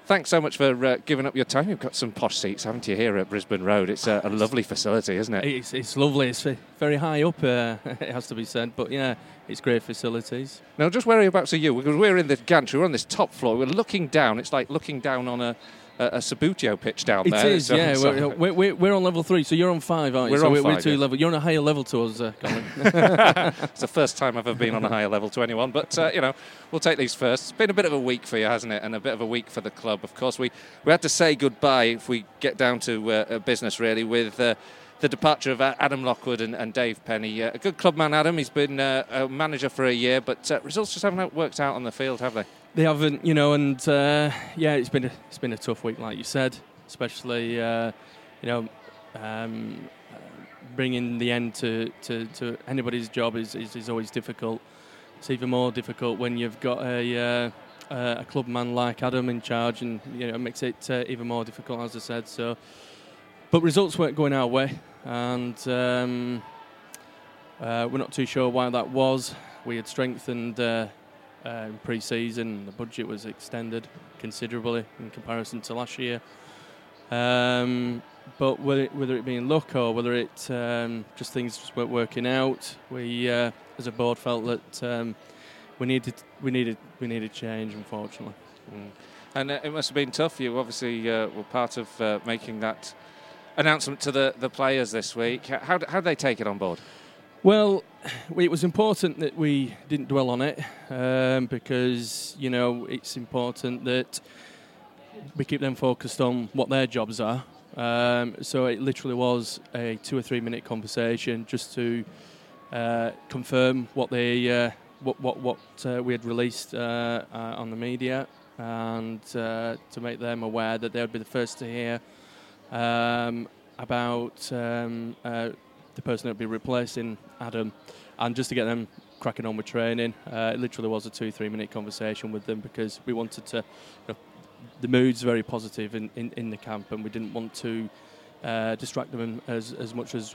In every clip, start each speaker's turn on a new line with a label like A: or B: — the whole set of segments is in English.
A: thanks so much for giving up your time. You've got some posh seats, haven't you, here at Brisbane Road? It's a lovely facility, isn't it?
B: It's lovely. It's very high up, it has to be said. But, yeah, it's great facilities.
A: Now, just whereabouts are you? Because we're in the gantry, we're on this top floor. We're looking down. It's like looking down on a Sabutio pitch down there.
B: It is, yeah. We're on level 3, so you're on 5, aren't you? We're 2 level. You're on a higher level to us, Colin.
A: It's the first time I've ever been on a higher level to anyone, but, we'll take these first. It's been a bit of a week for you, hasn't it? And a bit of a week for the club. Of course, we had to say goodbye, if we get down to business, really, with the departure of Adam Lockwood and Dave Penny. A good club man, Adam. He's been a manager for a year, but results just haven't worked out on the field, have they?
B: They haven't, and it's been a tough week, like you said, especially bringing the end to anybody's job is always difficult. It's even more difficult when you've got a club man like Adam in charge, and it makes it even more difficult, as I said. So, but results weren't going our way, and we're not too sure why that was. We had strengthened in pre-season. The budget was extended considerably in comparison to last year. But whether it be in luck or whether it just things just weren't working out, we as a board felt that we needed change, unfortunately.
A: And it must have been tough. You obviously were part of making that announcement to the players this week. How did they take it on board?
B: Well, it was important that we didn't dwell on it because, it's important that we keep them focused on what their jobs are. So it literally was a 2 or 3 minute conversation just to confirm what they what we had released on the media, and to make them aware that they would be the first to hear about the person that would be replacing Adam, and just to get them cracking on with training. It literally was a 2 or 3 minute conversation with them because we wanted to. The mood's very positive in the camp, and we didn't want to distract them as much as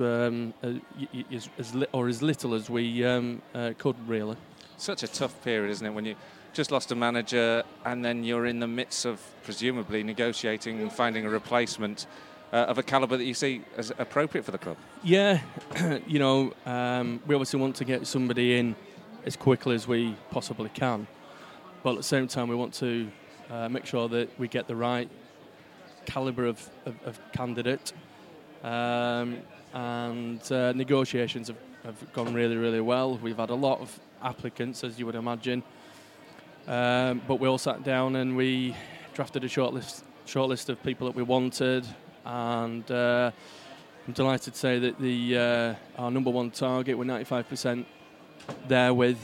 B: little as we could, really.
A: Such a tough period, isn't it, when you just lost a manager and then you're in the midst of presumably negotiating and finding a replacement of a calibre that you see as appropriate for the club? Yeah,
B: we obviously want to get somebody in as quickly as we possibly can, but at the same time we want to make sure that we get the right calibre of candidate, and negotiations have gone really, really well. We've had a lot of applicants, as you would imagine, but we all sat down and we drafted a short list of people that we wanted, and I'm delighted to say that our number one target, we're 95% there with.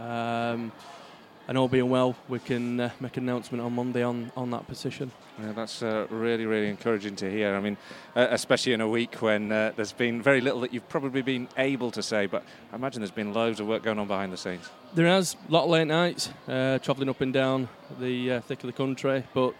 B: And all being well, we can make an announcement on Monday on that position.
A: Yeah, that's really, really encouraging to hear. I mean, especially in a week when there's been very little that you've probably been able to say, but I imagine there's been loads of work going on behind the scenes.
B: There has, a lot of late nights, travelling up and down the thick of the country, but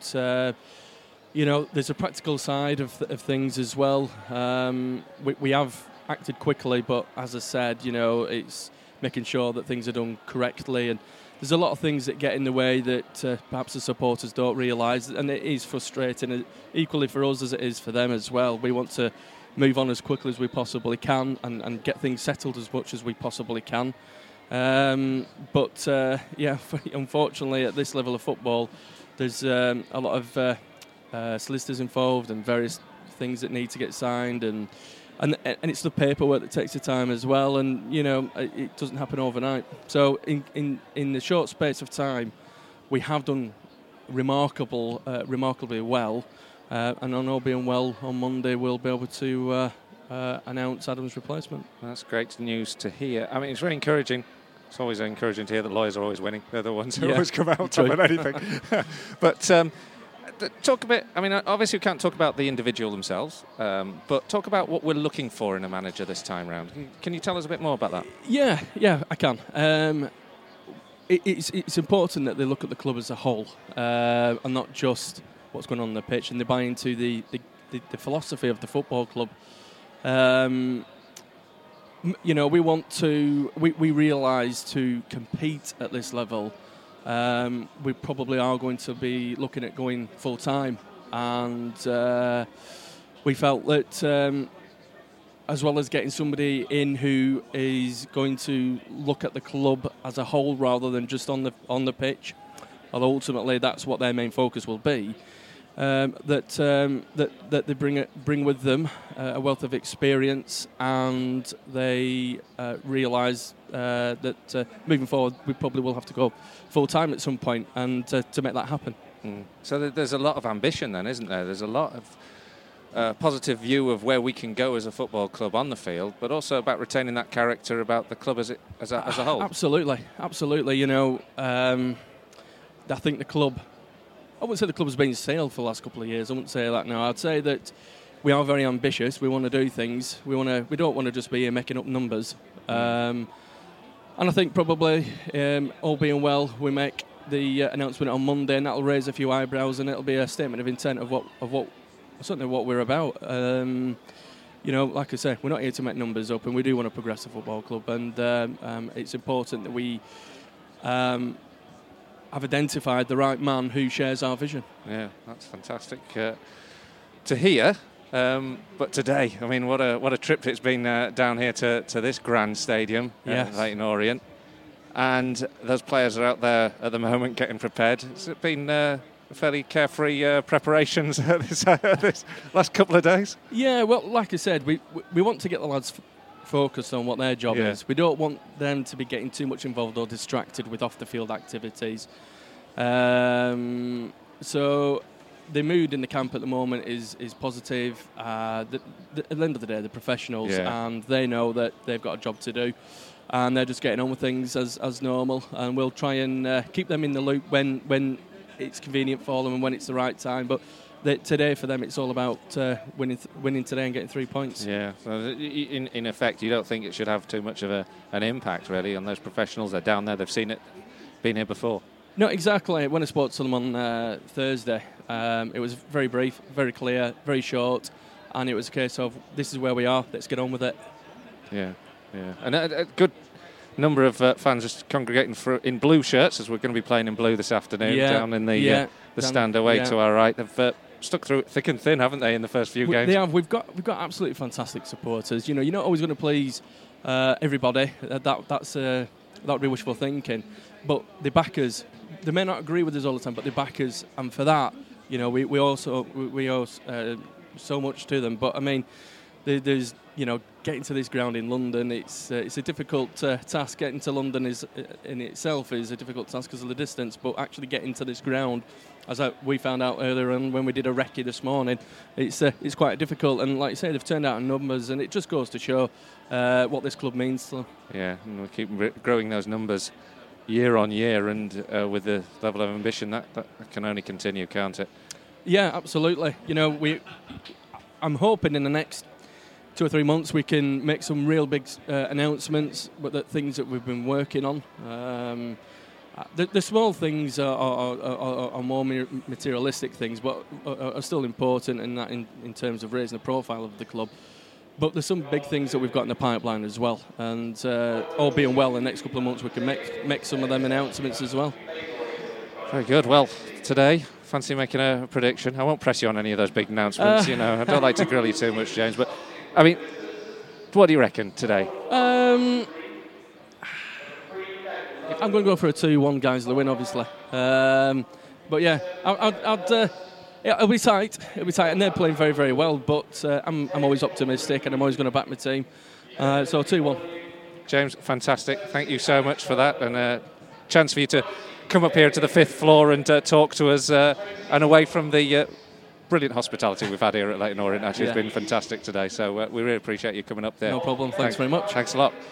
B: there's a practical side of things as well. We have acted quickly, but as I said, it's making sure that things are done correctly, and there's a lot of things that get in the way that perhaps the supporters don't realise, and it is frustrating, equally for us as it is for them as well. We want to move on as quickly as we possibly can and get things settled as much as we possibly can. But unfortunately at this level of football, there's a lot of solicitors involved and various things that need to get signed, and it's the paperwork that takes the time as well, and it doesn't happen overnight. So in the short space of time, we have done remarkably well, and on all being well, on Monday we'll be able to announce Adam's replacement.
A: That's great news to hear. I mean, it's very encouraging. It's always encouraging to hear that lawyers are always winning. They're the ones who always come out top of anything. But talk a bit, I mean, obviously we can't talk about the individual themselves, but talk about what we're looking for in a manager this time round. Can you tell us a bit more about that?
B: Yeah, I can. It's important that they look at the club as a whole, and not just what's going on the pitch, and they buy into the philosophy of the football club. We realise to compete at this level we probably are going to be looking at going full time, and we felt that as well as getting somebody in who is going to look at the club as a whole rather than just on the pitch, although ultimately that's what their main focus will be. That they bring with them a wealth of experience, and they realise that moving forward we probably will have to go full time at some point, and to make that happen.
A: So there's a lot of ambition then, isn't there? There's a lot of positive view of where we can go as a football club on the field, but also about retaining that character about the club as a whole.
B: Absolutely. You know, I think the club. I wouldn't say the club has been sailed for the last couple of years. I wouldn't say that now. I'd say that we are very ambitious. We want to do things. We don't want to just be here making up numbers. And I think probably, all being well, we make the announcement on Monday, and that'll raise a few eyebrows, and it'll be a statement of intent of what we're about. You know, like I say, we're not here to make numbers up, and we do want to progress the football club, and it's important that we have identified the right man who shares our vision.
A: Yeah, that's fantastic to hear. But today, I mean, what a trip it's been down here to this grand stadium,
B: yes.
A: Leyton Orient. And those players are out there at the moment getting prepared. Has it been fairly carefree preparations this last couple of days?
B: Yeah, well, like I said, we want to get the lads focused on what their job is. We don't want them to be getting too much involved or distracted with off-the-field activities. So the mood in the camp at the moment is positive. At the end of the day, they're professionals, and they know that they've got a job to do, and they're just getting on with things as normal. And we'll try and keep them in the loop when it's convenient for them and when it's the right time. But today for them, it's all about winning today and getting 3 points.
A: Yeah. So in effect, you don't think it should have too much of an impact really on those professionals? They're down there. They've seen it, been here before.
B: No, exactly. When I spoke to them on Thursday, it was very brief, very clear, very short, and it was a case of this is where we are. Let's get on with it.
A: Yeah. And a good number of fans just congregating in blue shirts, as we're going to be playing in blue this afternoon down in the stand away to our right. They've stuck through it thick and thin, haven't they, in the first few games?
B: They have. We've got absolutely fantastic supporters. You know, you're not always going to please everybody. That would be wishful thinking. But the backers, they may not agree with us all the time, but the backers, and for that, you know, we owe so much to them. But I mean, there's, you know, getting to this ground in London, it's a difficult task. Getting to London in itself is a difficult task because of the distance, but actually getting to this ground, as we found out earlier on when we did a recce this morning, it's quite difficult. And like you say, they've turned out in numbers, and it just goes to show what this club means to them. Yeah,
A: and we keep growing those numbers year on year, and with the level of ambition, that can only continue, can't it?
B: Yeah, absolutely. You know, I'm hoping in the next 2 or 3 months we can make some real big announcements, but the things that we've been working on. The small things are more materialistic things, but are still important in terms of raising the profile of the club. But there's some big things that we've got in the pipeline as well, and all being well, in the next couple of months we can make some of them announcements as well.
A: Very good. Well, today, fancy making a prediction? I won't press you on any of those big announcements. You know, I don't like to grill you too much, James. But I mean, what do you reckon today?
B: I'm going to go for a 2-1 guys the win, obviously. But yeah, it'll be tight. And they're playing very, very well. But I'm always optimistic, and I'm always going to back my team. So 2-1.
A: James, fantastic. Thank you so much for that, and a chance for you to come up here to the 5th floor and talk to us, and away from the brilliant hospitality we've had here at Leyton Orient. Actually, it's been fantastic today. So we really appreciate you coming up there.
B: No problem. Thanks very much.
A: Thanks a lot.